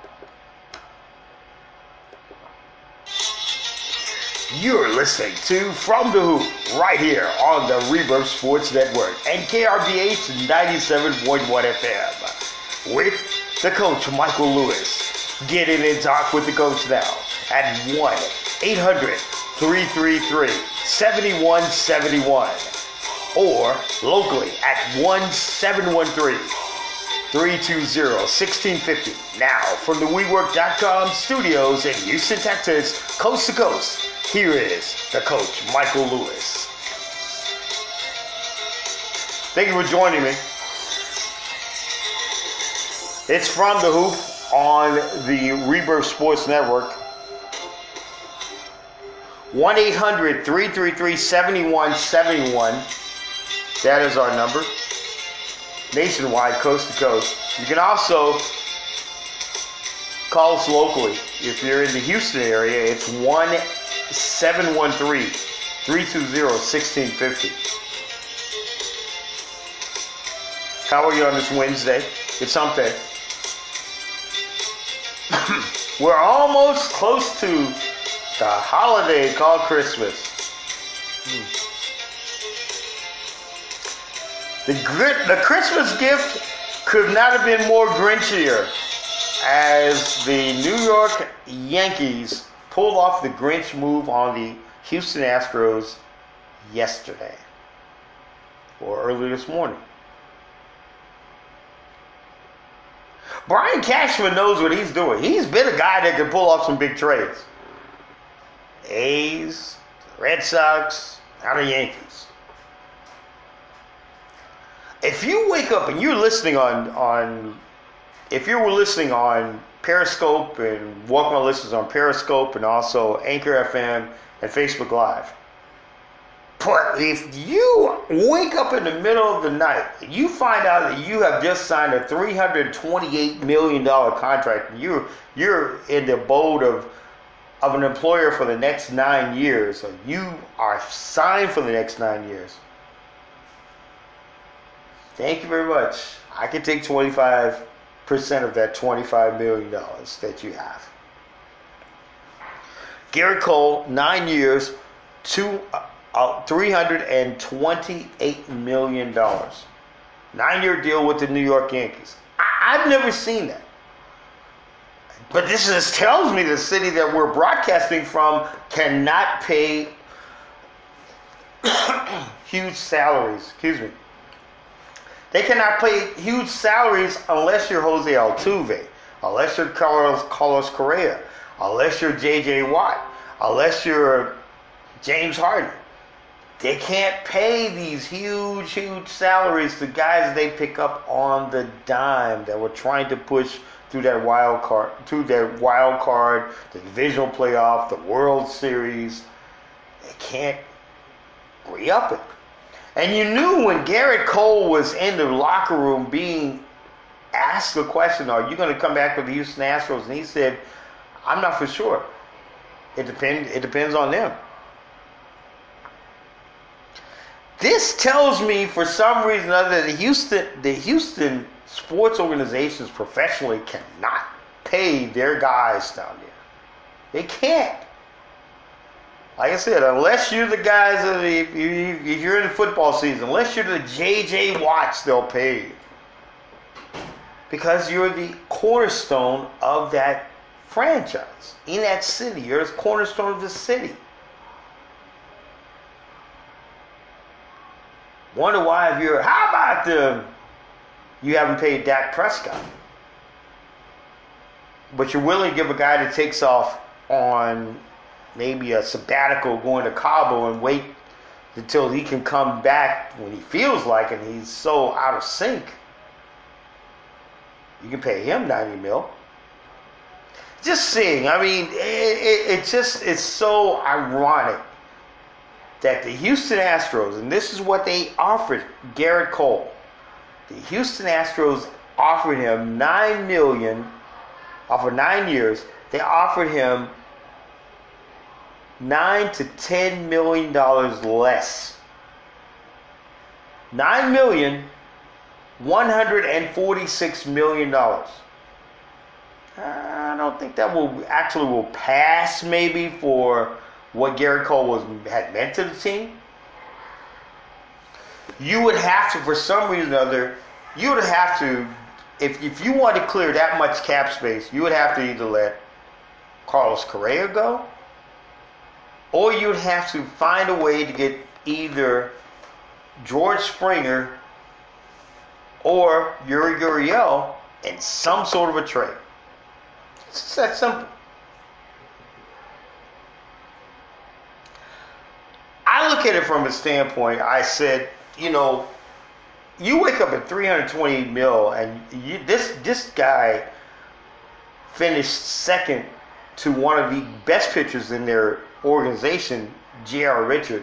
You're listening to From the Hoop right here on the Rebirth Sports Network and KRBH 97.1 FM with the coach, Michael Lewis. Get in and talk with the coach now at 1-800-333-7171 or locally at 1-713-320-1650. Now from the WeWork.com studios in Houston, Texas, coast to coast, here is the coach, Michael Lewis. Thank you for joining me. It's From the Hoop on the Rebirth Sports Network. 1-800-333-7171. That is our number. Nationwide, coast to coast. You can also call us locally. If you're in the Houston area, it's 1-713-320-1650. How are you on this Wednesday? It's something. We're almost close to the holiday called Christmas. The Christmas gift could not have been more Grinchier as the New York Yankees pulled off the Grinch move on the Houston Astros yesterday or early this morning. Brian Cashman knows what he's doing. He's been a guy that can pull off some big trades. A's, Red Sox, now the Yankees. If you wake up and you're listening if you were listening on Periscope and welcome our listeners on Periscope and also Anchor FM and Facebook Live. But if you wake up in the middle of the night and you find out that you have just signed a $328 million contract, and you're in the abode of an employer for the next 9 years, or you are signed for the next 9 years. Thank you very much. I can take 25% of that $25 million that you have. Garrett Cole, 9 years, $328 million. 9-year deal with the New York Yankees. I've never seen that. But this just tells me the city that we're broadcasting from cannot pay huge salaries. Excuse me. They cannot pay huge salaries unless you're Jose Altuve, unless you're Carlos Correa, unless you're J.J. Watt, unless you're James Harden. They can't pay these huge salaries to guys they pick up on the dime that were trying to push through that wild card, the divisional playoff, the World Series. They can't re-up it. And you knew when Garrett Cole was in the locker room being asked the question, are you going to come back with the Houston Astros? And he said, I'm not for sure. It depends on them. This tells me, for some reason or other, the Houston sports organizations professionally cannot pay their guys down there. They can't. Like I said, unless you're the guys, if you're in the football season, unless you're the J.J. Watts, they'll pay you. Because you're the cornerstone of that franchise. In that city, you're the cornerstone of the city. Wonder why how about you haven't paid Dak Prescott? But you're willing to give a guy that takes off on maybe a sabbatical going to Cabo and wait until he can come back when he feels like it and he's so out of sync. You can pay him $90 million. Just seeing, I mean, it's so ironic that the Houston Astros, and this is what they offered Garrett Cole. The Houston Astros offered him $9 million for 9 years. They offered him $9 to $10 million less. $9 million, $146 million. I don't think that will pass maybe for what Garrett Cole had meant to the team. You would have to, for some reason or other, you would have to, if you want to clear that much cap space, you would have to either let Carlos Correa go, or you would have to find a way to get either George Springer or Yuri Gurriel in some sort of a trade. It's that simple. I look at it from a standpoint, I said, you know, you wake up at $328 million, and this guy finished second to one of the best pitchers in their organization, J.R. Richard,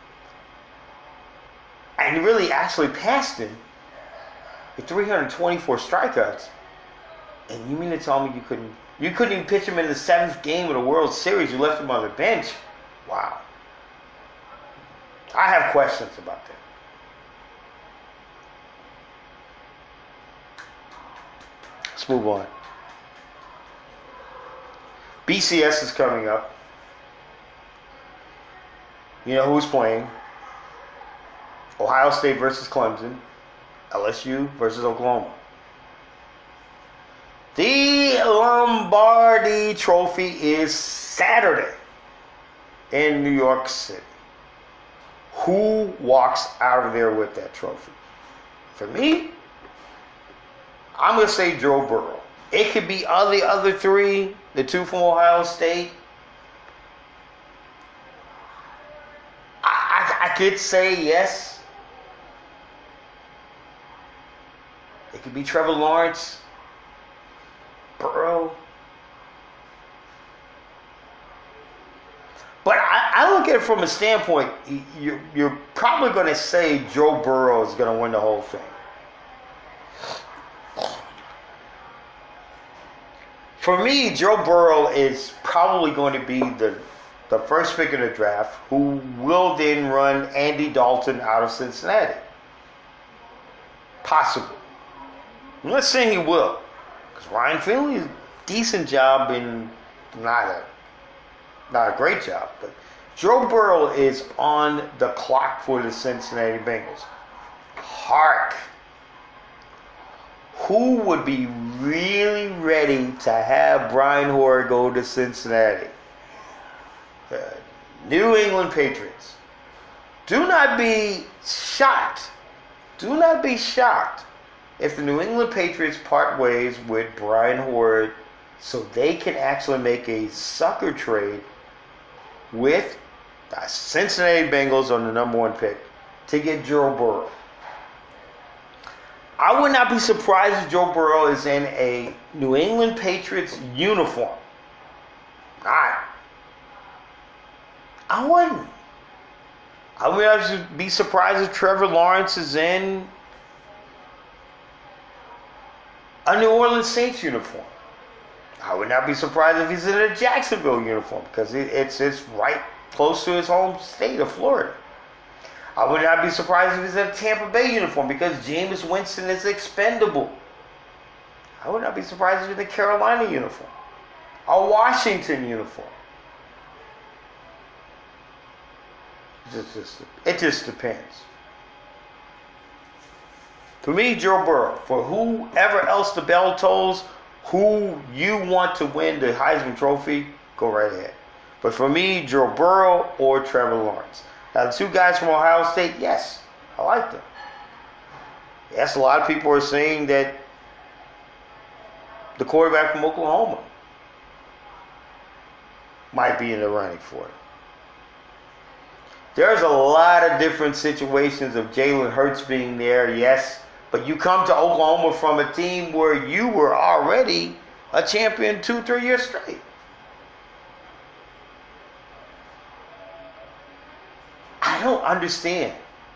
and really actually passed him with 324 strikeouts. And you mean to tell me you couldn't even pitch him in the 7th game of the World Series? You left him on the bench. Wow. I have questions about that. Let's move on. BCS is coming up. You know who's playing? Ohio State versus Clemson. LSU versus Oklahoma. The Lombardi Trophy is Saturday in New York City. Who walks out of there with that trophy? For me, I'm going to say Joe Burrow. It could be the other three, the two from Ohio State. I could say yes. It could be Trevor Lawrence, Burrow. But I look at it from a standpoint, you're probably going to say Joe Burrow is going to win the whole thing. For me, Joe Burrow is probably going to be the first pick of the draft, who will then run Andy Dalton out of Cincinnati. Possible. I'm not saying he will, because Ryan Finley is a decent job and not a great job, but Joe Burrow is on the clock for the Cincinnati Bengals. Hark. Who would be really ready to have Brian Hoyer go to Cincinnati? The New England Patriots. Do not be shocked. Do not be shocked if the New England Patriots part ways with Brian Hoyer so they can actually make a sucker trade with the Cincinnati Bengals on the number 1 pick to get Joe Burrow. I would not be surprised if Joe Burrow is in a New England Patriots uniform. I wouldn't. I would not be surprised if Trevor Lawrence is in a New Orleans Saints uniform. I would not be surprised if he's in a Jacksonville uniform because it's right close to his home state of Florida. I would not be surprised if he's in a Tampa Bay uniform because Jameis Winston is expendable. I would not be surprised if he's in a Carolina uniform, a Washington uniform. It just depends. For me, Joe Burrow. For whoever else the bell tolls, who you want to win the Heisman Trophy, go right ahead. But for me, Joe Burrow or Trevor Lawrence. Now, the two guys from Ohio State, yes, I like them. Yes, a lot of people are saying that the quarterback from Oklahoma might be in the running for it. There's a lot of different situations of Jalen Hurts being there, yes, but you come to Oklahoma from a team where you were already a champion 2-3 years straight. I don't understand.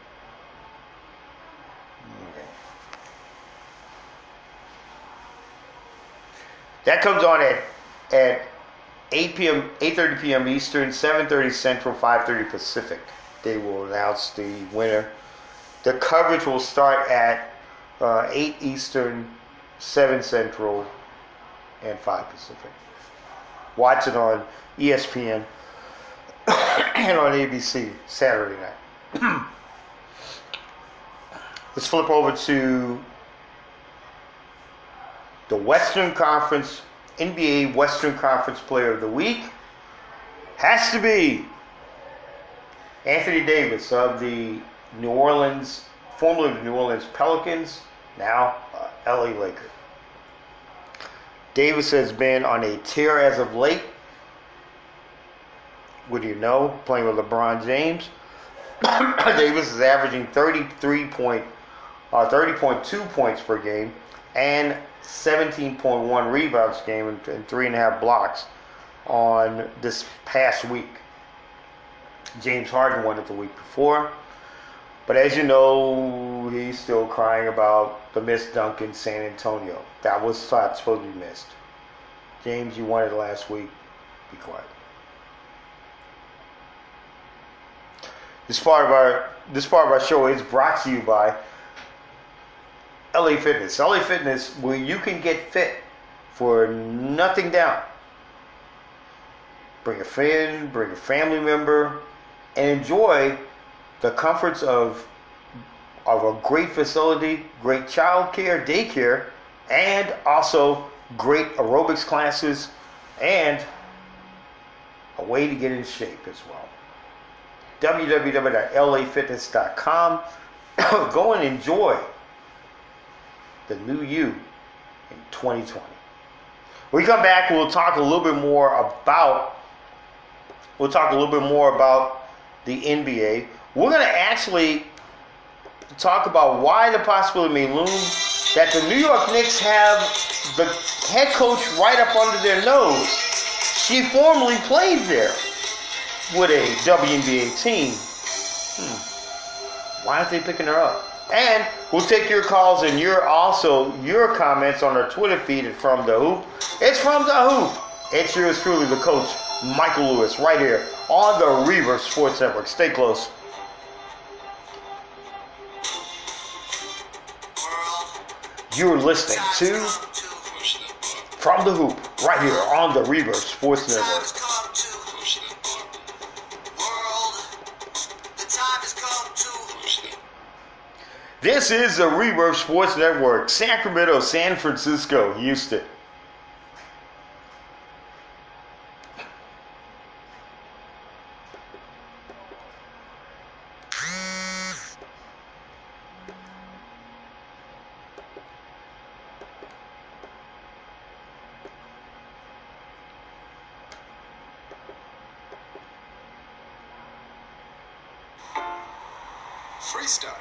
That comes on at 8:30 p.m. Eastern, 7:30 Central, 5:30 Pacific. They will announce the winner. The coverage will start at 8 Eastern, 7 Central, and 5 Pacific. Watch it on ESPN and on ABC Saturday night. Let's flip over to the Western Conference, NBA Western Conference Player of the Week. Has to be Anthony Davis of the New Orleans, formerly the New Orleans Pelicans, now LA Lakers. Davis has been on a tear as of late. What do you know? Playing with LeBron James. Davis is averaging 30.2 points per game and 17.1 rebounds a game and 3.5 blocks on this past week. James Harden won it the week before. But as you know, he's still crying about the missed dunk in San Antonio. That was supposed to be missed. James, you won it last week. Be quiet. This part of our show is brought to you by LA Fitness. LA Fitness, where you can get fit for nothing down. Bring a friend, bring a family member, and enjoy the comforts of a great facility, great child care, daycare, and also great aerobics classes, and a way to get in shape as well. www.lafitness.com. Go and enjoy the new you in 2020. When we come back, we'll talk a little bit more about the NBA. We're going to actually talk about why the possibility may loom that the New York Knicks have the head coach right up under their nose. She formerly played there with a WNBA team. Why aren't they picking her up? And we'll take your calls and your comments on our Twitter feed at From the Hoop. It's From the Hoop. It's yours truly, the coach, Michael Lewis, right here on the Reverb Sports Network. Stay close. You're listening to From the Hoop, right here on the Reverb Sports Network. This is the Reverb Sports Network, Sacramento, San Francisco, Houston. Free stuff.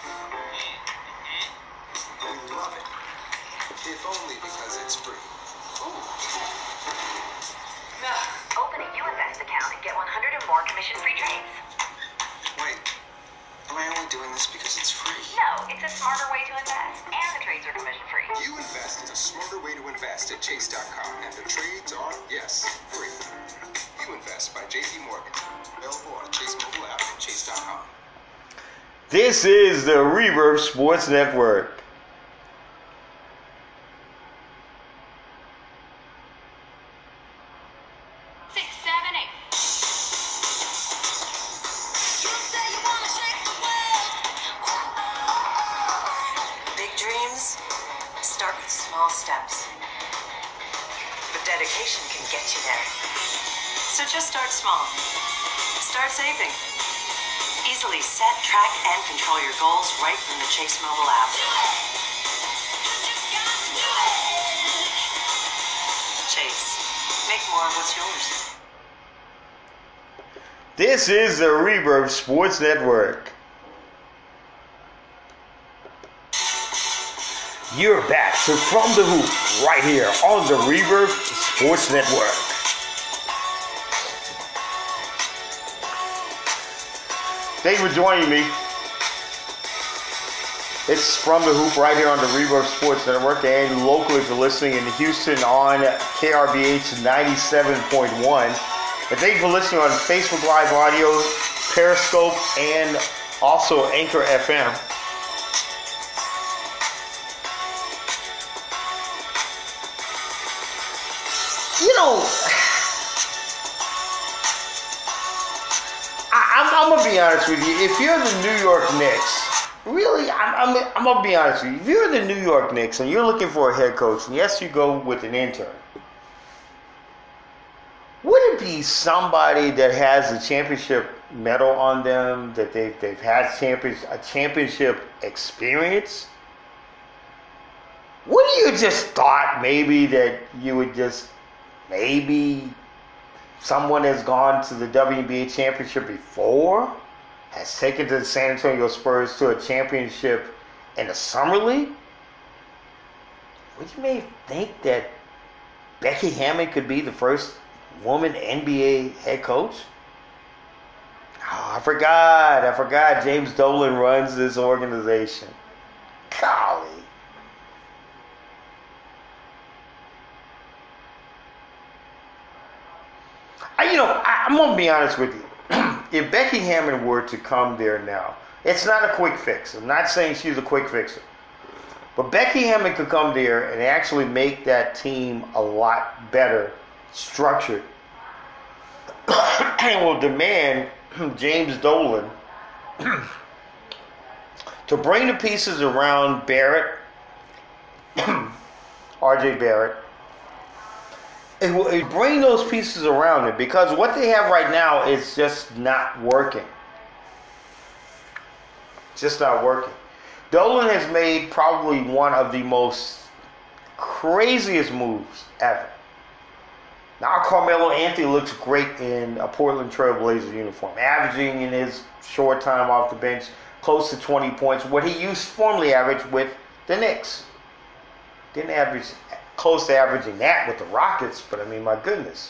We love it. If only because it's free. Open a UInvest account and get 100 or more commission-free trades. Wait, am I only doing this because it's free? No, it's a smarter way to invest, and the trades are commission-free. UInvest is a smarter way to invest at Chase.com, and the trades are, yes, free. UInvest by JP Morgan. Available on Chase mobile app and Chase.com. This is the Reverb Sports Network. Big dreams start with small steps. But dedication can get you there. So just start small. Start saving. Easily set, track, and control your goals right from the Chase mobile app. Chase. Make more of what's yours. This is the Reverb Sports Network. You're back to From the Hoop right here on the Reverb Sports Network. Thanks for joining me. It's From the Hoop right here on the Reverb Sports Network, and locally if you're listening in Houston on KRBH 97.1. And thank you for listening on Facebook Live Audio, Periscope, and also Anchor FM. you know, I'm gonna be honest with you. If you're the New York Knicks, really, I'm gonna be honest with you. If you're the New York Knicks and you're looking for a head coach, and yes, you go with an intern, would it be somebody that has a championship medal on them, that they've had a championship experience? Wouldn't you just thought maybe that you would just maybe someone has gone to the WNBA championship before, has taken the San Antonio Spurs to a championship in the summer league? Would you maybe think that Becky Hammon could be the first woman NBA head coach? Oh, I forgot. James Dolan runs this organization. Golly. I'm going to be honest with you. If Becky Hammon were to come there now, it's not a quick fix. I'm not saying she's a quick fixer. But Becky Hammon could come there and actually make that team a lot better structured and will demand James Dolan to bring the pieces around Barrett, RJ Barrett, and bring those pieces around it, because what they have right now is just not working. Just not working. Dolan has made probably one of the most craziest moves ever. Now Carmelo Anthony looks great in a Portland Trail Blazers uniform, averaging in his short time off the bench close to 20 points, what he used formerly average with the Knicks. Didn't average close to averaging that with the Rockets, but I mean, my goodness.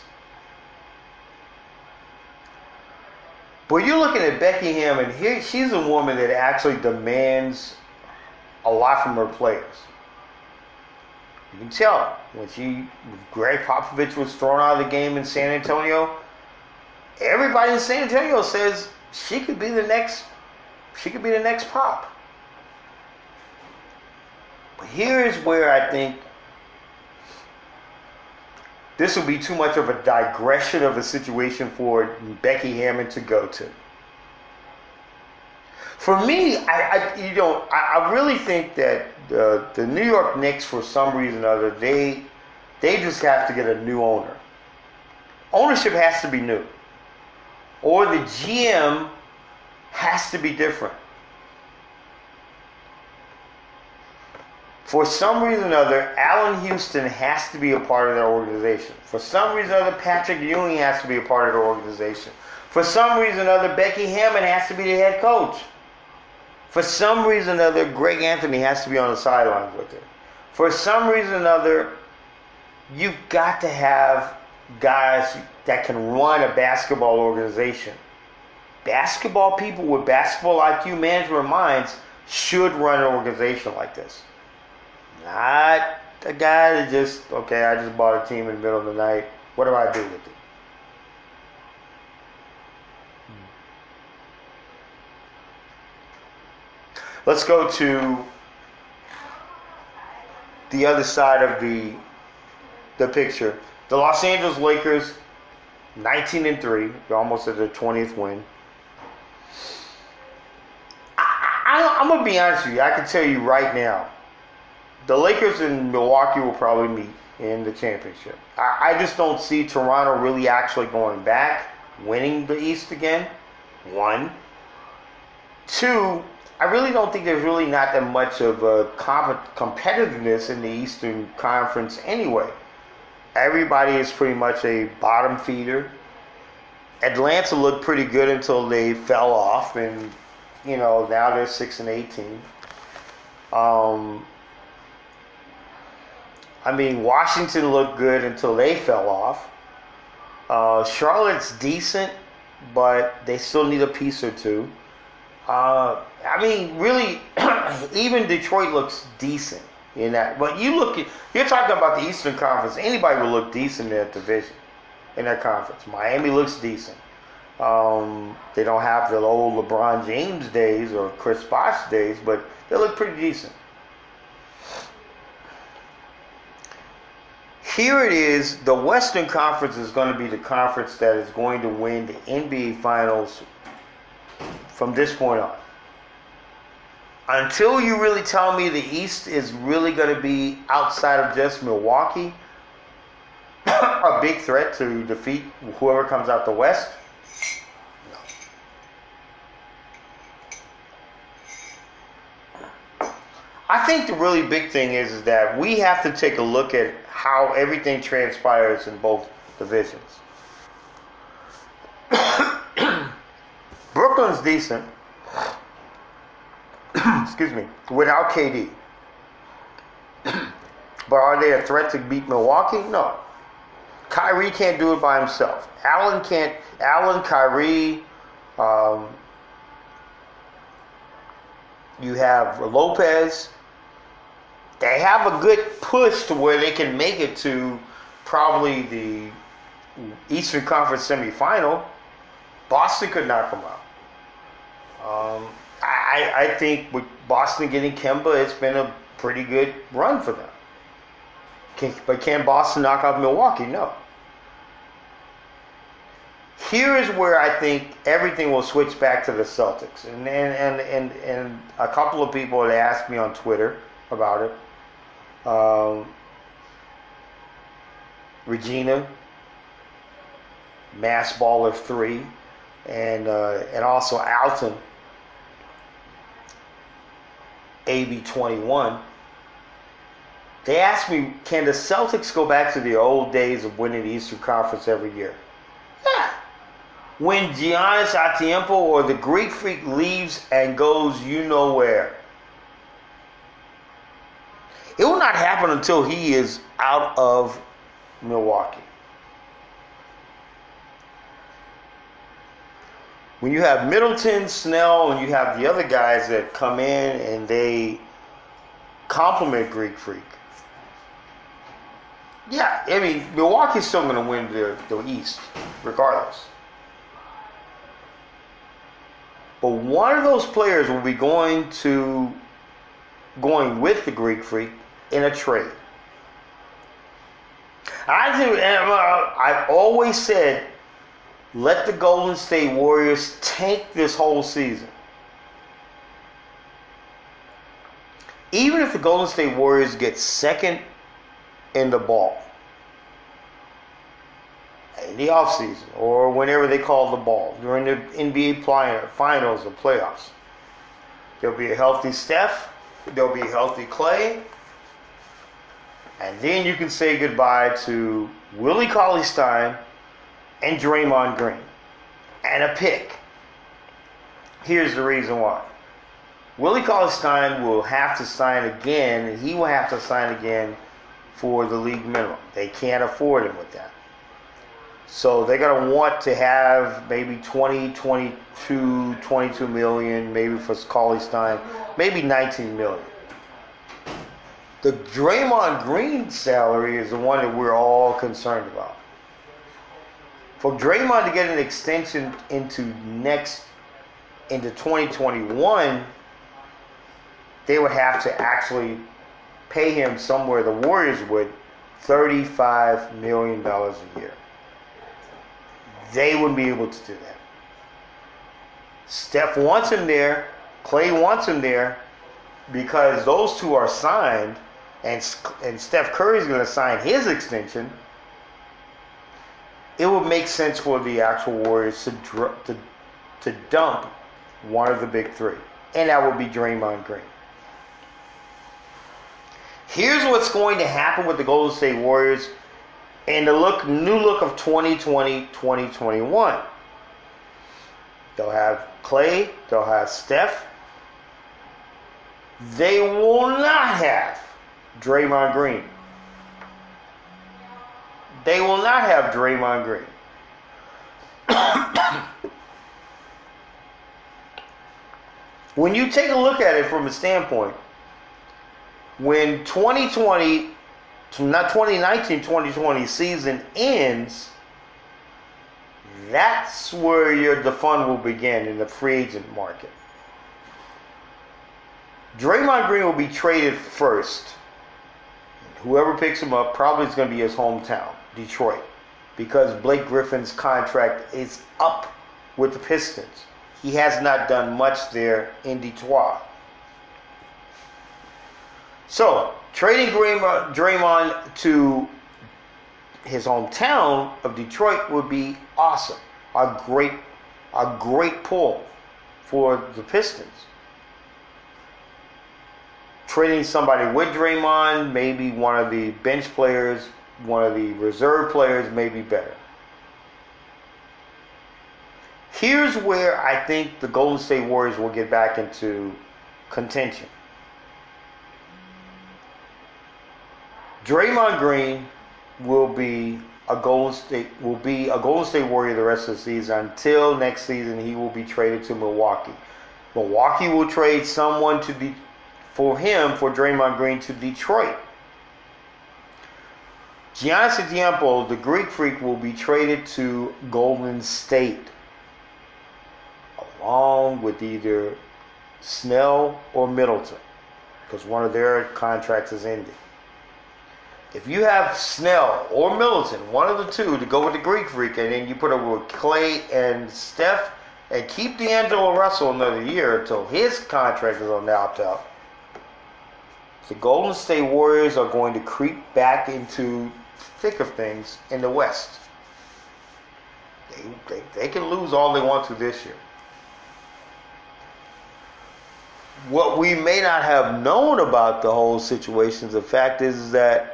But you're looking at Becky Hammon here. She's a woman that actually demands a lot from her players. You can tell when Greg Popovich was thrown out of the game in San Antonio, everybody in San Antonio says she could be the next Pop. But here's where I think this will be too much of a digression of a situation for Becky Hammon to go to. For me, I really think that the New York Knicks, for some reason or other, they just have to get a new owner. Ownership has to be new, or the GM has to be different. For some reason or other, Allen Houston has to be a part of their organization. For some reason or other, Patrick Ewing has to be a part of their organization. For some reason or other, Becky Hammon has to be the head coach. For some reason or other, Greg Anthony has to be on the sidelines with it. For some reason or other, you've got to have guys that can run a basketball organization. Basketball people with basketball IQ management minds should run an organization like this. Not a guy that I just bought a team in the middle of the night. What do I do with it? Let's go to the other side of the picture. The Los Angeles Lakers, 19-3. They're almost at their 20th win. I'm going to be honest with you. I can tell you right now, the Lakers and Milwaukee will probably meet in the championship. I just don't see Toronto really actually going back, winning the East again. 1. 2, I really don't think there's really not that much of a competitiveness in the Eastern Conference anyway. Everybody is pretty much a bottom feeder. Atlanta looked pretty good until they fell off, and now they're 6-18. Washington looked good until they fell off. Charlotte's decent, but they still need a piece or two. Really, even Detroit looks decent in that. But you're talking about the Eastern Conference. Anybody will look decent in that division, in that conference. Miami looks decent. They don't have the old LeBron James days or Chris Bosh days, but they look pretty decent. here it is. The Western Conference is going to be the conference that is going to win the NBA Finals from this point on. Until you really tell me the East is really going to be outside of just Milwaukee, a big threat to defeat whoever comes out the West. No. I think the really big thing is that we have to take a look at how everything transpires in both divisions. Brooklyn's decent. Excuse me, without KD. But are they a threat to beat Milwaukee? No. Kyrie can't do it by himself. Allen, Kyrie, you have Lopez. They have a good push to where they can make it to probably the Eastern Conference semifinal. Boston could knock them out. I think with Boston getting Kemba, it's been a pretty good run for them. But can Boston knock out Milwaukee? No. Here is where I think everything will switch back to the Celtics. And a couple of people had asked me on Twitter about it. Regina, Mass Baller 3, and also Alton, AB21. They asked me, can the Celtics go back to the old days of winning the Eastern Conference every year? Yeah. When Giannis Antetokounmpo or the Greek Freak leaves and goes you know where. It will not happen until he is out of Milwaukee. When you have Middleton, Snell, and you have the other guys that come in and they complement Greek Freak. Yeah, I mean, Milwaukee's still going to win the East, regardless. But one of those players will be going with the Greek Freak in a trade. I've always said, let the Golden State Warriors tank this whole season. Even if the Golden State Warriors get second in the ball in the offseason or whenever they call the ball during the NBA finals or playoffs, there'll be a healthy Steph, there'll be a healthy Clay, and then you can say goodbye to Willie Cauley-Stein and Draymond Green and a pick. Here's the reason why. Willie Cauley-Stein will have to sign again, and he will have to sign again for the league minimum. They can't afford him with that. So they're going to want to have maybe 22 million, maybe for Cauley-Stein, maybe 19 million. The Draymond Green salary is the one that we're all concerned about. For Draymond to get an extension into 2021, they would have to actually pay him somewhere, the Warriors would, $35 million a year. They wouldn't be able to do that. Steph wants him there. Clay wants him there because those two are signed, and Steph Curry's going to sign his extension. It would make sense for the actual Warriors to dump one of the big three, and that would be Draymond Green. Here's what's going to happen with the Golden State Warriors in the new look of 2020-2021. They'll have Clay, they'll have Steph. They will not have Draymond Green. They will not have Draymond Green. When you take a look at it from a standpoint, when 2019-2020 season ends, that's where the fun will begin in the free agent market. Draymond Green will be traded first. whoever picks him up probably is going to be his hometown, Detroit, because Blake Griffin's contract is up with the Pistons. He has not done much there in Detroit. So, trading Draymond to his hometown of Detroit would be awesome. A great pull for the Pistons. Trading somebody with Draymond, maybe one of the bench players, one of the reserve players, may be better. Here's where I think the Golden State Warriors will get back into contention. Draymond Green will be a Golden State Warrior the rest of the season. Until next season, he will be traded to Milwaukee. Milwaukee will trade someone for Draymond Green to Detroit. Giannis Antetokounmpo, the Greek Freak, will be traded to Golden State, along with either Snell or Middleton, because one of their contracts is ending. If you have Snell or Middleton, one of the two, to go with the Greek Freak, and then you put over with Clay and Steph, and keep D'Angelo Russell another year until his contract is on the opt-out, the Golden State Warriors are going to creep back into thick of things in the West. They can lose all they want to this year. What we may not have known about the whole situation, the fact is that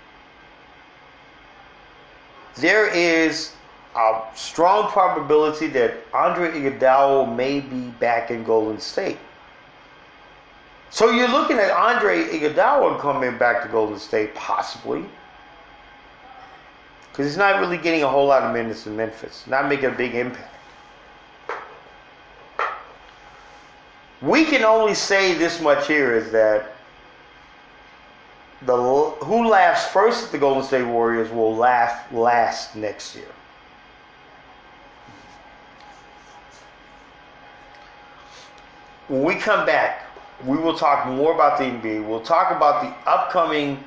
there is a strong probability that Andre Iguodala may be back in Golden State. So you're looking at Andre Iguodala coming back to Golden State, possibly, because he's not really getting a whole lot of minutes in Memphis, not making a big impact. We can only say this much here is that who laughs first at the Golden State Warriors will laugh last next year. When we come back, we will talk more about the NBA. We'll talk about the upcoming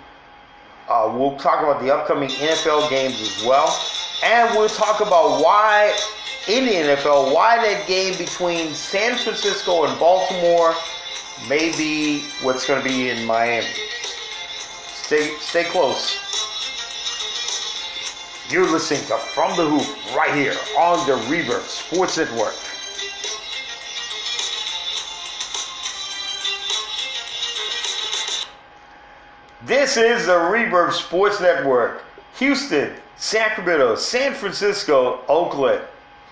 NFL games as well, and we'll talk about why in the NFL, why that game between San Francisco and Baltimore may be what's going to be in Miami. Stay close. You're listening to From the Hoop right here on the Reverb Sports Network. This is the Reverb Sports Network. Houston, Sacramento, San Francisco, Oakland.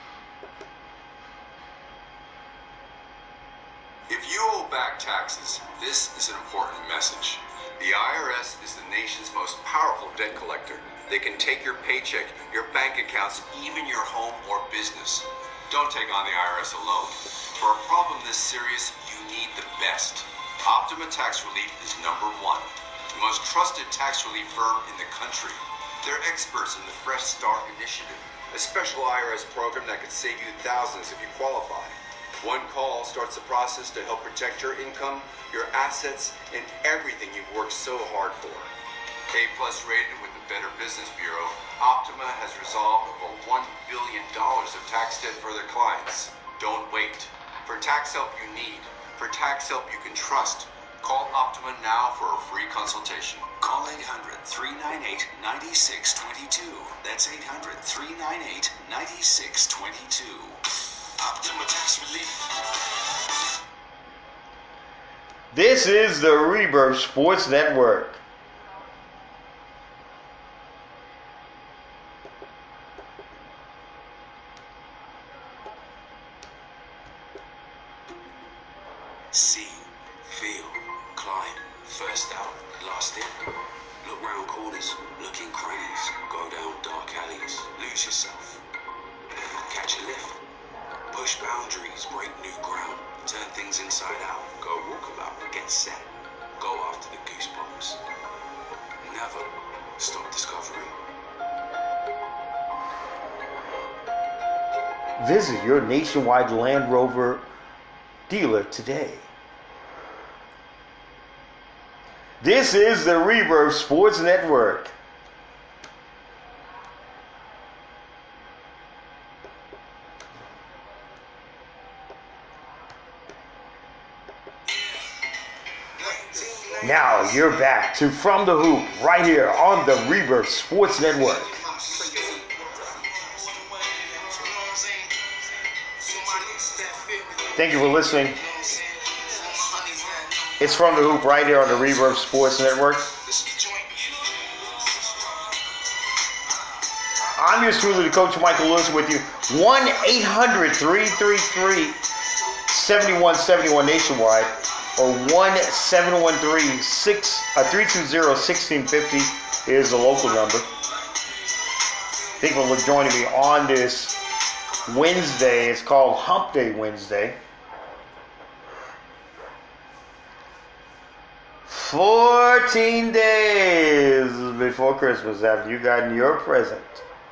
If you owe back taxes, this is an important message. The IRS is the nation's most powerful debt collector. They can take your paycheck, your bank accounts, even your home or business. Don't take on the IRS alone. For a problem this serious, you need the best. Optima Tax Relief is #1. The most trusted tax relief firm in the country. They're experts in the Fresh Start Initiative, a special IRS program that could save you thousands if you qualify. One call starts the process to help protect your income, your assets, and everything you've worked so hard for. A+ rated with the Better Business Bureau, Optima has resolved over $1 billion of tax debt for their clients. Don't wait. For tax help you need, for tax help you can trust, call Optima now for a free consultation. Call 800-398-9622. That's 800-398-9622. Optima Tax Relief. This is the Reverb Sports Network. See, feel, climb, first out, last in. Look round corners, look in crannies, go down dark alleys, lose yourself. Catch a lift. Push boundaries, break new ground, turn things inside out, go walkabout, get set, go after the goosebumps. Never stop discovering. Visit your nationwide Land Rover dealer today. This is the Rebirth Sports Network. Now you're back to From the Hoop right here on the Rebirth Sports Network. Thank you for listening. It's From the Hoop right here on the Rebirth Sports Network. I'm yours truly, the Coach Michael Lewis, with you. 1-800-333-7171 nationwide, or 1-713-320-1650 is the local number. Thank you for joining me on this Wednesday. It's called Hump Day Wednesday. 14 days before Christmas. Have you gotten your present?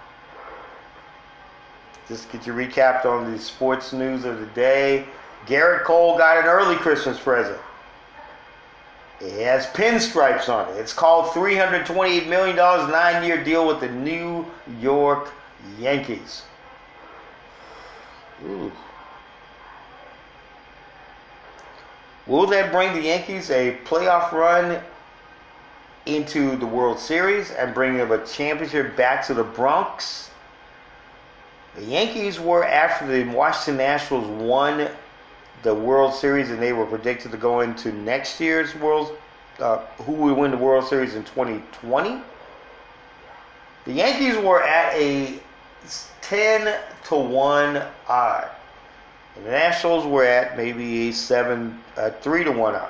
Just get you recapped on the sports news of the day. Garrett Cole got an early Christmas present. It has pinstripes on it. It's called $328 million, 9-year deal with the New York Yankees. Ooh. Will that bring the Yankees a playoff run into the World Series and bring them a championship back to the Bronx? The Yankees were, after the Washington Nationals won the World Series and they were predicted to go into next year's who would win the World Series in 2020. The Yankees were at a 10-1 odd. And the Nationals were at maybe a 3-1 odd.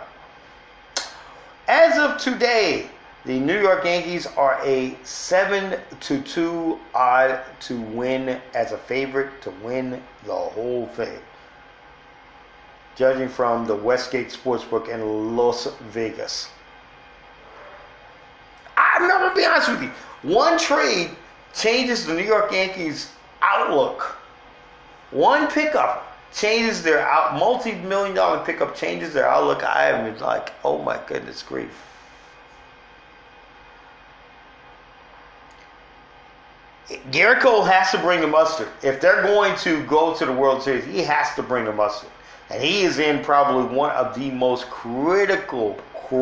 As of today, the New York Yankees are a 7-2 odd to win as a favorite to win the whole thing, judging from the Westgate Sportsbook in Las Vegas. I'm not going to be honest with you. One trade changes the New York Yankees' outlook. One pickup changes their multi-million-dollar pickup changes their outlook. I am like, oh my goodness grief. Garrett Cole has to bring the mustard. If they're going to go to the World Series, he has to bring the mustard. And he is in probably one of the most critical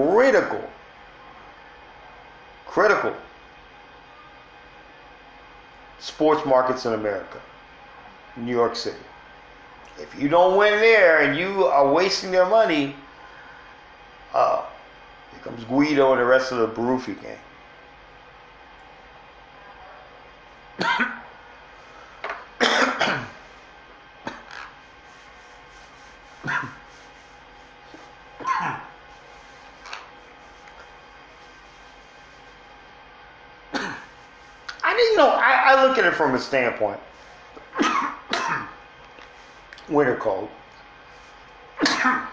sports markets in America. New York City. If you don't win there and you are wasting their money, here comes Guido and the rest of the Baruffi gang. I look at it from a standpoint. Winter cold. I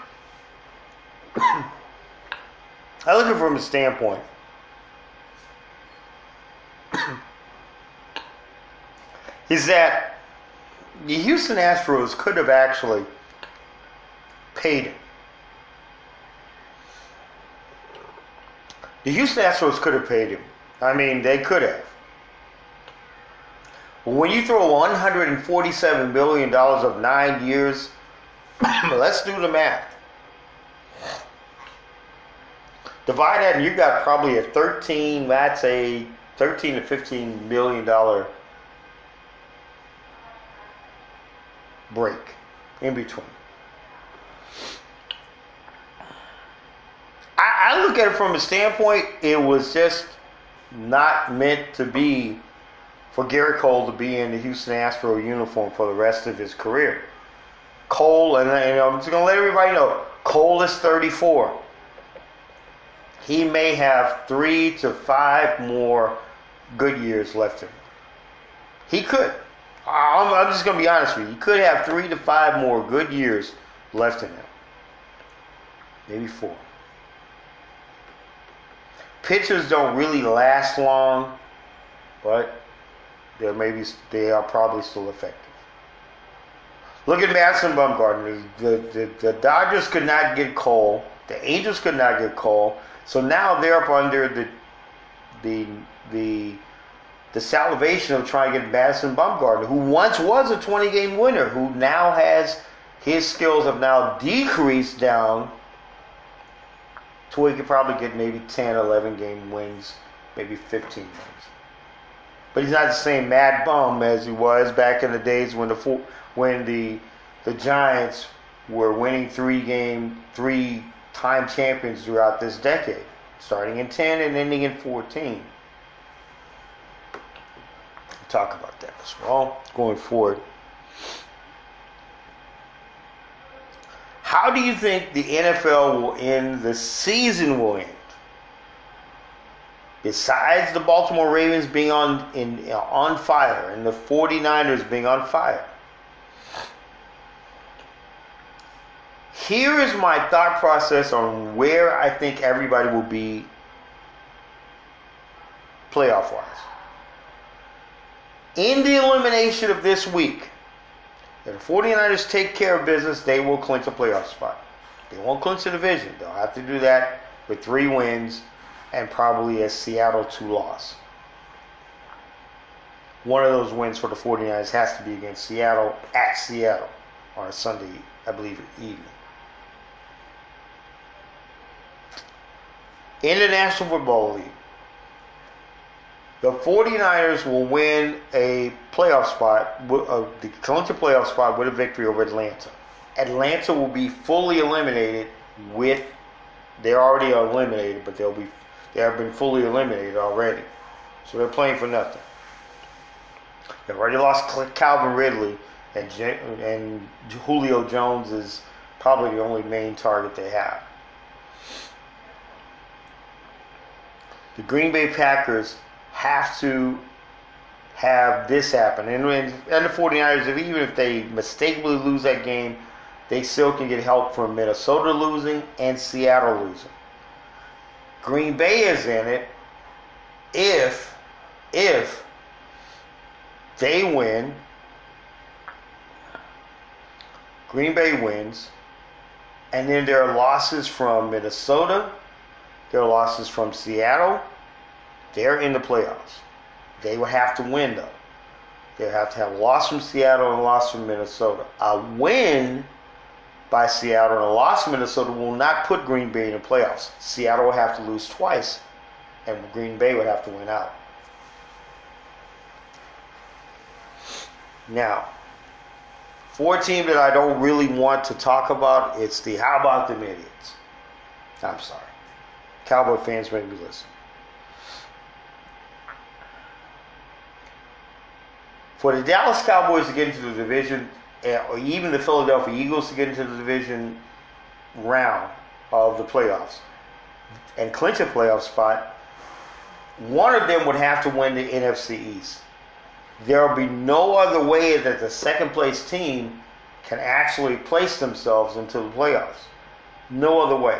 look at it from a standpoint. Is that the Houston Astros could have actually paid him. The Houston Astros could have paid him. I mean, they could have. But when you throw $147 billion of 9 years, let's do the math. Divide that and you got probably a 13 to $15 million break in between. I look at it from a standpoint, it was just not meant to be for Garrett Cole to be in the Houston Astro uniform for the rest of his career. Cole, and I'm just going to let everybody know, Cole is 34. He may have 3 to 5 more good years left in him. He could. I'm just going to be honest with you. He could have 3 to 5 more good years left in him. Maybe 4. Pitchers don't really last long, but they are probably still effective. Look at Madison Bumgarner. The Dodgers could not get Cole. The Angels could not get Cole. So now they're up under the salvation of trying to get Madison Bumgarner, who once was a 20-game winner, who now has his skills have now decreased down to where he could probably get maybe 10, 11-game wins, maybe 15 wins. But he's not the same mad bum as he was back in the days when the Giants were winning three-time champions throughout this decade, starting in 10 and ending in 14. We'll talk about that as well going forward. How do you think the NFL will end, the season will end? Besides the Baltimore Ravens being on fire and the 49ers being on fire. Here is my thought process on where I think everybody will be playoff-wise. In the elimination of this week, if the 49ers take care of business, they will clinch a playoff spot. They won't clinch the division. They'll have to do that with 3 wins and probably a Seattle 2-loss. One of those wins for the 49ers has to be against Seattle, at Seattle, on a Sunday, I believe, evening. In the National Football League, the 49ers will win a playoff spot, the clinch a playoff spot with a victory over Atlanta. Atlanta will be fully eliminated they're already eliminated, but they have been fully eliminated already. So they're playing for nothing. They've already lost Calvin Ridley, and Julio Jones is probably the only main target they have. The Green Bay Packers have to have this happen. And the 49ers, even if they mistakenly lose that game, they still can get help from Minnesota losing and Seattle losing. Green Bay is in it if they win. Green Bay wins. And then there are losses from Minnesota. There are losses from Seattle. They're in the playoffs. They would have to win, though. They would have to have a loss from Seattle and a loss from Minnesota. A win by Seattle and a loss from Minnesota will not put Green Bay in the playoffs. Seattle will have to lose twice, and Green Bay would have to win out. Now, 4 teams that I don't really want to talk about, it's the how about them idiots. I'm sorry. Cowboy fans, make me listen. For the Dallas Cowboys to get into the division, or even the Philadelphia Eagles to get into the division round of the playoffs and clinch a playoff spot, one of them would have to win the NFC East. There will be no other way that the second place team can actually place themselves into the playoffs. No other way.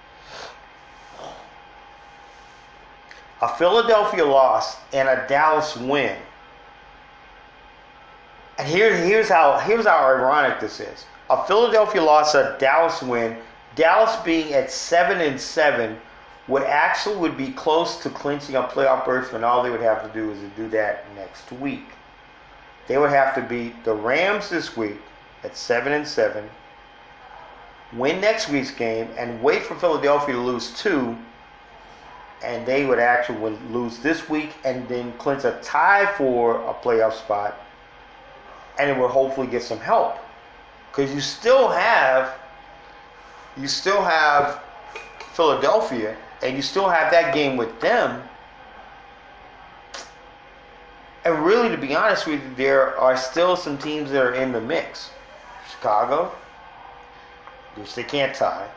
A Philadelphia loss and a Dallas win. And here's how ironic this is. A Philadelphia loss, a Dallas win. Dallas being at 7-7 would be close to clinching a playoff berth, and all they would have to do is to do that next week. They would have to beat the Rams this week at 7-7, win next week's game, and wait for Philadelphia to lose 2, and they would actually lose this week and then clinch a tie for a playoff spot. And it will hopefully get some help, because you still have Philadelphia, and you still have that game with them. And really, to be honest with you, there are still some teams that are in the mix. Chicago, which they can't tie.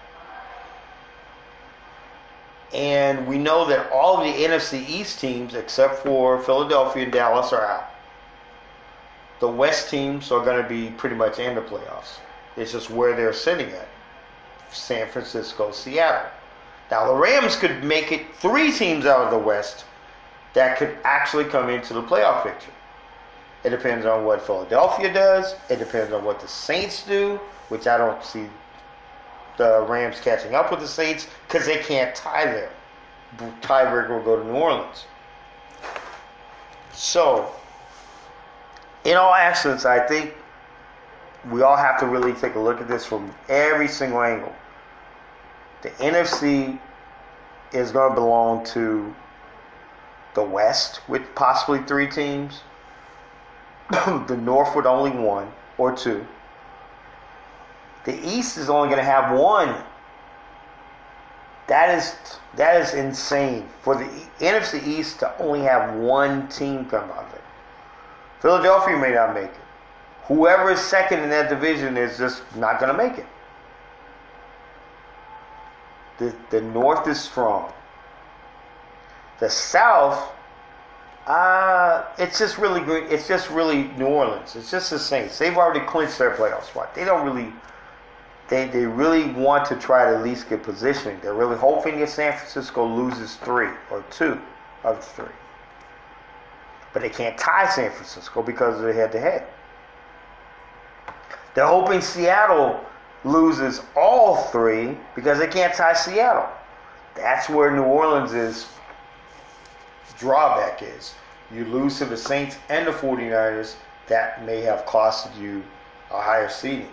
And we know that all of the NFC East teams, except for Philadelphia and Dallas, are out. The West teams are going to be pretty much in the playoffs. It's just where they're sitting at. San Francisco, Seattle. Now, the Rams could make it 3 teams out of the West that could actually come into the playoff picture. It depends on what Philadelphia does. It depends on what the Saints do, which I don't see the Rams catching up with the Saints because they can't tie there. Tiebreaker will go to New Orleans. So, in all essence, I think we all have to really take a look at this from every single angle. The NFC is going to belong to the West with possibly 3 teams. The North with only 1 or 2. The East is only going to have 1. That is insane for the NFC East to only have 1 team come out of it. Philadelphia may not make it. Whoever is second in that division is just not going to make it. The North is strong. The South, it's just really good. It's just really New Orleans. It's just the Saints. They've already clinched their playoff spot. They don't really. They really want to try to at least get positioning. They're really hoping that San Francisco loses 3 or 2 of 3. But they can't tie San Francisco because of the head-to-head. They're hoping Seattle loses all 3 because they can't tie Seattle. That's where New Orleans' drawback is. You lose to the Saints and the 49ers, that may have costed you a higher seeding.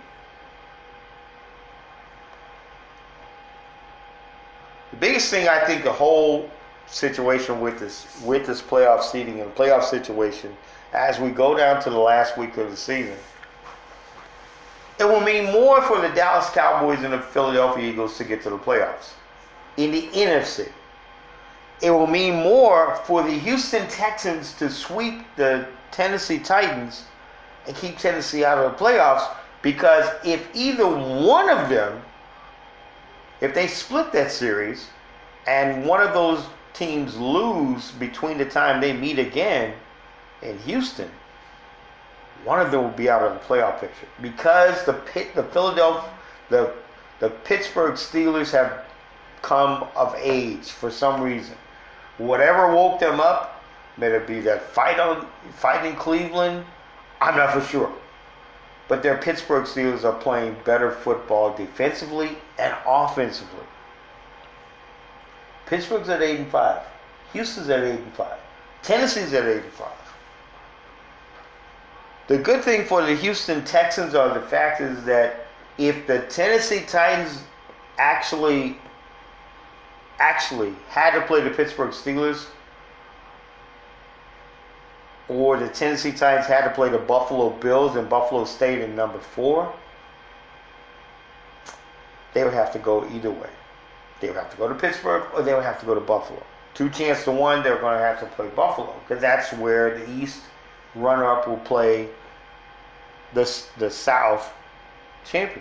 The biggest thing, I think, the whole situation with this playoff seeding and playoff situation, as we go down to the last week of the season, it will mean more for the Dallas Cowboys and the Philadelphia Eagles to get to the playoffs. In the NFC, it will mean more for the Houston Texans to sweep the Tennessee Titans and keep Tennessee out of the playoffs, because if either one of them, if they split that series and one of those teams lose between the time they meet again in Houston, one of them will be out of the playoff picture, because the Pittsburgh Steelers have come of age for some reason. Whatever woke them up, may it be that fight in Cleveland, I'm not for sure. But their Pittsburgh Steelers are playing better football defensively and offensively. Pittsburgh's at 8-5. Houston's at 8-5. Tennessee's at 8-5. The good thing for the Houston Texans are the fact is that if the Tennessee Titans actually had to play the Pittsburgh Steelers, or the Tennessee Titans had to play the Buffalo Bills and Buffalo State in number 4, they would have to go either way. They would have to go to Pittsburgh or they would have to go to Buffalo. 2 chances to 1, they're going to have to play Buffalo, because that's where the East runner-up will play the South champion.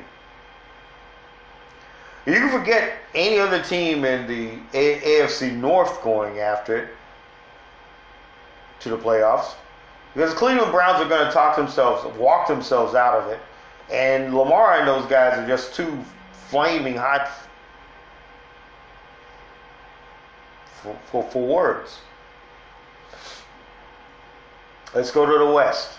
You can forget any other team in the AFC North going after it to the playoffs, because the Cleveland Browns are going to walk themselves out of it, and Lamar and those guys are just too flaming hot for words. Let's go to the West.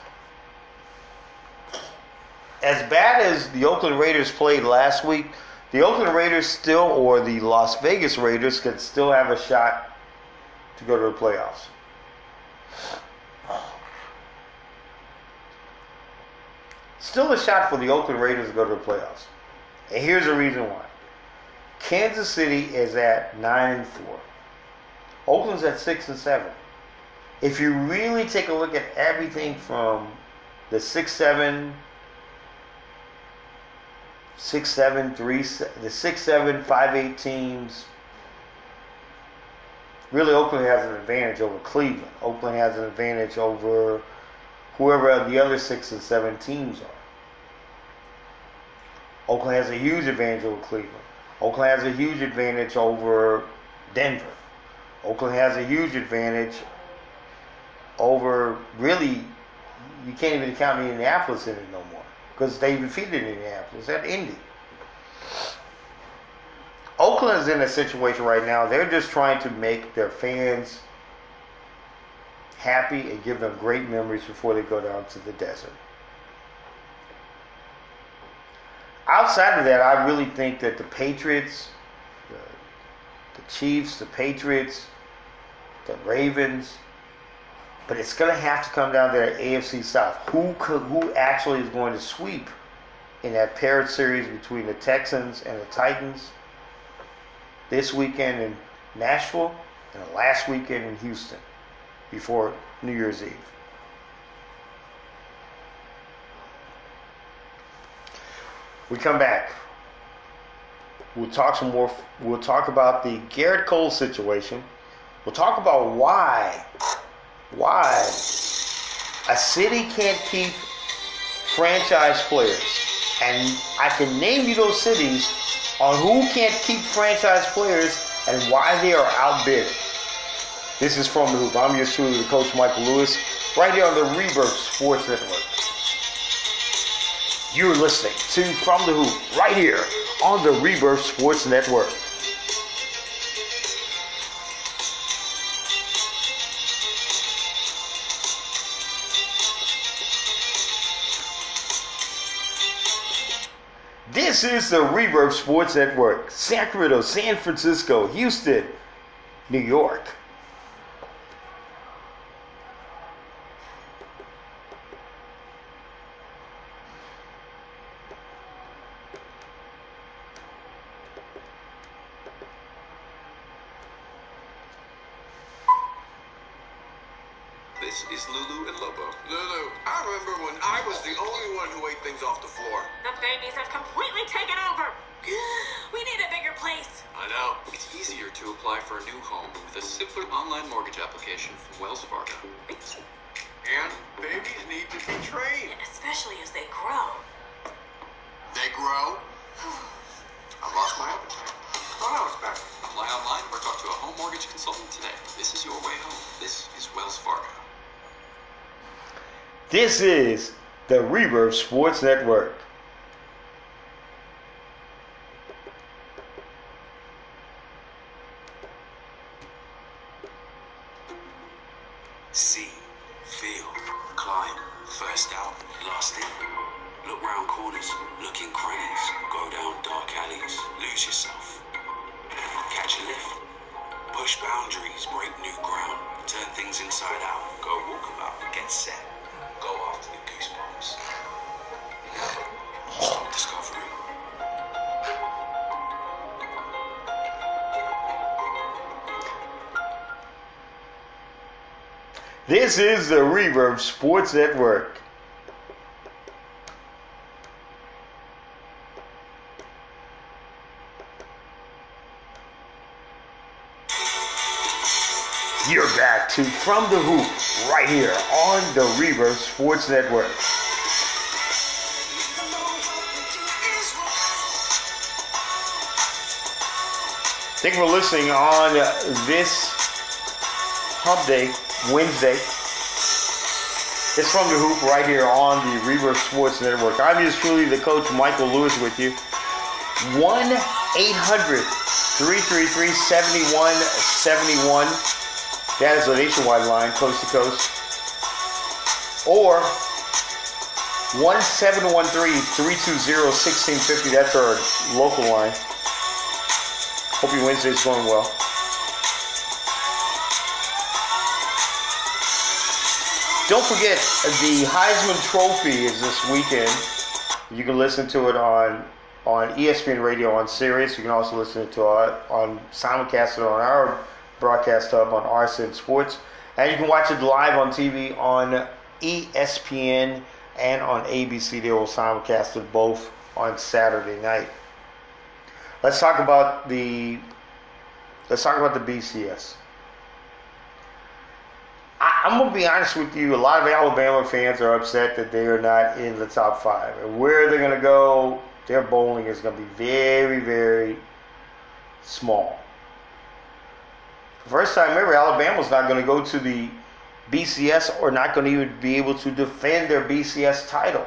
As bad as the Oakland Raiders played last week, the Oakland Raiders or the Las Vegas Raiders could still have a shot to go to the playoffs. Still a shot for the Oakland Raiders to go to the playoffs. And here's the reason why. Kansas City is at 9-4. Oakland's at 6-7. If you really take a look at everything from the 6-7, 5-8 teams, really Oakland has an advantage over Cleveland. Oakland has an advantage over whoever the other 6 and 7 teams are. Oakland has a huge advantage over Cleveland. Oakland has a huge advantage over Denver. Oakland has a huge advantage over, really, you can't even count Indianapolis in it no more, because they defeated Indianapolis at Indy. Oakland is in a situation right now, they're just trying to make their fans happy and give them great memories before they go down to the desert. outside of that, I really think that the Patriots, the Chiefs, the Patriots, the Ravens, but it's going to have to come down to the AFC South. Who actually is going to sweep in that paired series between the Texans and the Titans this weekend in Nashville and the last weekend in Houston before New Year's Eve. We come back. We'll talk some more. We'll talk about the Garrett Cole situation. We'll talk about why a city can't keep franchise players. And I can name you those cities on who can't keep franchise players and why they are outbid. This is From the Hoop. I'm yours truly, the coach Michael Lewis, right here on the Rebirth Sports Network. You're listening to From the Hoop right here on the Rebirth Sports Network. This is the Rebirth Sports Network. Sacramento, San Francisco, Houston, New York. This is Lulu and Lobo. Lulu, I remember when I was the only one who ate things off the floor. The babies have completely taken over. We need a bigger place. I know. It's easier to apply for a new home with a simpler online mortgage application from Wells Fargo. And babies need to be trained. Especially as they grow. They grow. I lost my appetite. Oh, no, it's back. Apply online or talk to a home mortgage consultant today. This is your way home. This is Wells Fargo. This is the Rebirth Sports Network. See, feel, climb, first out, last in. Look round corners, look in crannies, go down dark alleys, lose yourself. Catch a lift, push boundaries, break new ground, turn things inside out, go walkabout, get set, go after the goosebumps. Stop discovering. This is the Reverb Sports Network. You're back to From the Hoop right here on the Reverb Sports Network. Thank you for listening on this Hump Day, Wednesday. It's From the Hoop right here on the Rebirth Sports Network. I'm yours truly, the coach Michael Lewis, with you. 1-800-333-7171. That is a nationwide line, coast to coast. Or 1-713-320-1650. That's our local line. Hope your Wednesday's going well. Don't forget, the Heisman Trophy is this weekend. You can listen to it on ESPN Radio on Sirius. You can also listen to it on simulcast on our broadcast hub on RSN Sports. And you can watch it live on TV on ESPN and on ABC. They will simulcast it both on Saturday night. Let's talk about the BCS. I'm going to be honest with you. A lot of Alabama fans are upset that they are not in the top 5. And where they're going to go, their bowling is going to be very, very small. The first time ever, Alabama's not going to go to the BCS or not going to even be able to defend their BCS title.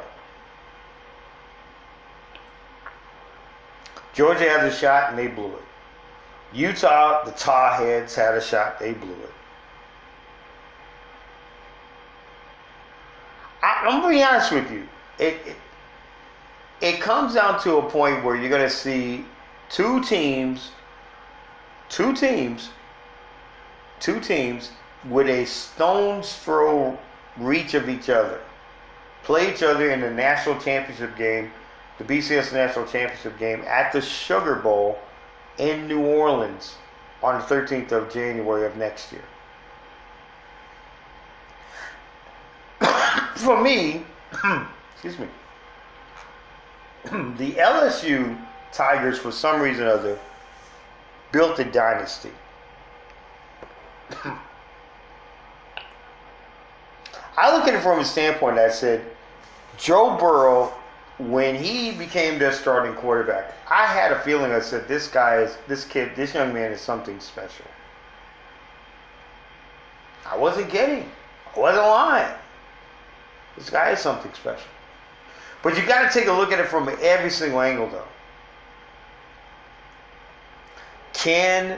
Georgia had a shot and they blew it. Utah, the Tar Heads had a shot, they blew it. I'm going to be honest with you. it comes down to a point where you're going to see two teams with a stone's throw reach of each other play each other in the national championship game, the BCS national championship game at the Sugar Bowl in New Orleans on the 13th of January of next year. For me, excuse me, the LSU Tigers, for some reason or other, built a dynasty. I look at it from a standpoint that I said, Joe Burrow, when he became their starting quarterback, I had a feeling, I said, this young man is something special. I wasn't kidding. I wasn't lying. This guy is something special. But you got to take a look at it from every single angle, though. Can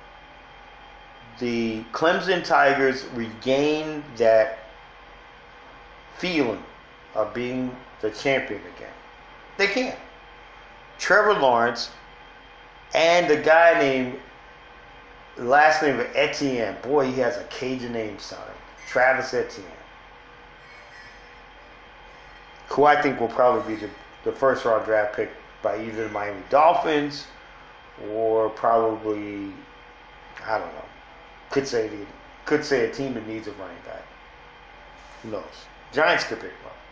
the Clemson Tigers regain that feeling of being the champion again? They can. Trevor Lawrence and the guy named, last name of Etienne. Boy, he has a Cajun name sounding. Travis Etienne. Who I think will probably be the first round draft pick by either the Miami Dolphins or probably, I don't know, could say a team that needs a running back. Who knows? Giants could pick one.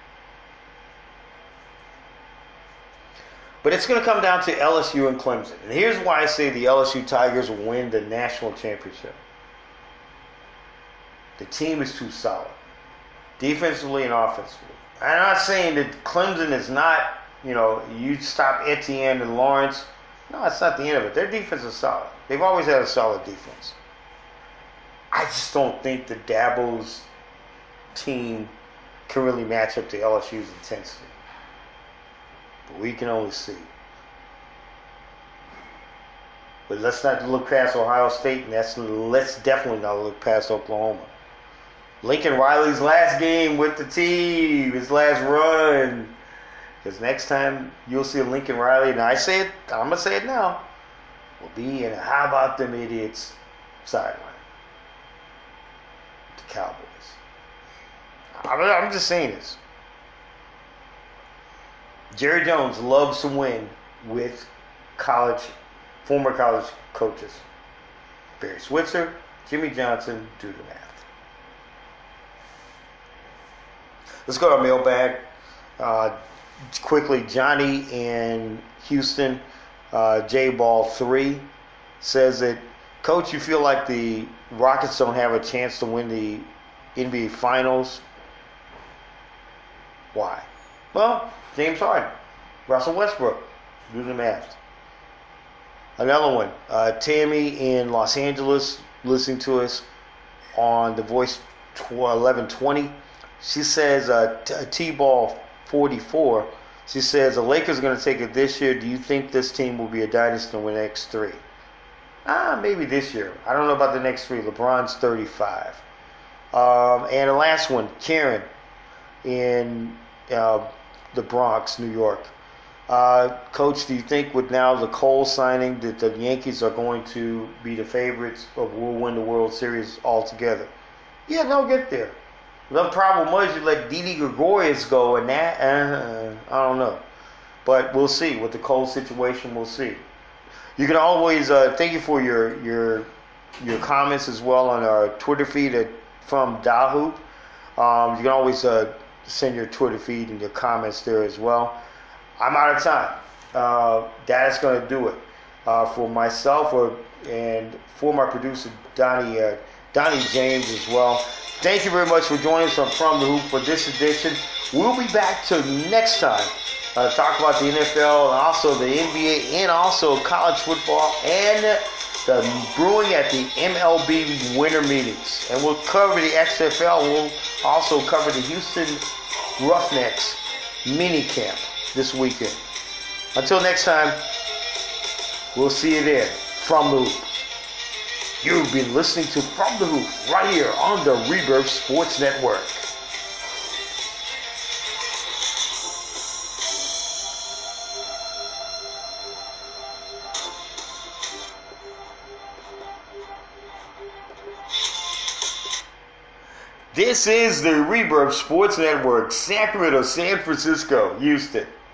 But it's going to come down to LSU and Clemson. And here's why I say the LSU Tigers will win the national championship. The team is too solid, defensively and offensively. I'm not saying that Clemson is not, you stop Etienne and Lawrence. No, that's not the end of it. Their defense is solid. They've always had a solid defense. I just don't think the Dabo's team can really match up to LSU's intensity. But we can only see. But let's not look past Ohio State, and let's definitely not look past Oklahoma. Lincoln Riley's last game with the team, his last run. Because next time you'll see Lincoln Riley, and I'm going to say it now, will be in a how about them idiots sideline. The Cowboys. I'm just saying this. Jerry Jones loves to win with former college coaches. Barry Switzer, Jimmy Johnson, do the math. Let's go to our mailbag. Quickly, Johnny in Houston, J-Ball 3, says that, Coach, you feel like the Rockets don't have a chance to win the NBA Finals? Why? Well, James Harden, Russell Westbrook, do the math. Another one, Tammy in Los Angeles, listening to us on The Voice 1120. She says, T-Ball 44, she says, the Lakers are going to take it this year. Do you think this team will be a dynasty in the next 3? Maybe this year. I don't know about the next 3. LeBron's 35. And the last one, Karen in the Bronx, New York. Coach, do you think with now the Cole signing that the Yankees are going to be the favorites or will win the World Series altogether? Yeah, they'll get there. The problem was you let Didi Gregorius go, and that, I don't know. But we'll see. With the Cole situation, we'll see. You can always, thank you for your comments as well on our Twitter feed from Dahoop. You can always send your Twitter feed and your comments there as well. I'm out of time. That's going to do it for myself and for my producer, Donnie James as well. Thank you very much for joining us on From the Hoop for this edition. We'll be back to next time. Talk about the NFL and also the NBA and also college football and the brewing at the MLB winter meetings. And we'll cover the XFL. We'll also cover the Houston Roughnecks mini camp this weekend. Until next time, we'll see you there. From the Hoop. You've been listening to From the Hoop right here on the Rebirth Sports Network. This is the Rebirth Sports Network, Sacramento, San Francisco, Houston.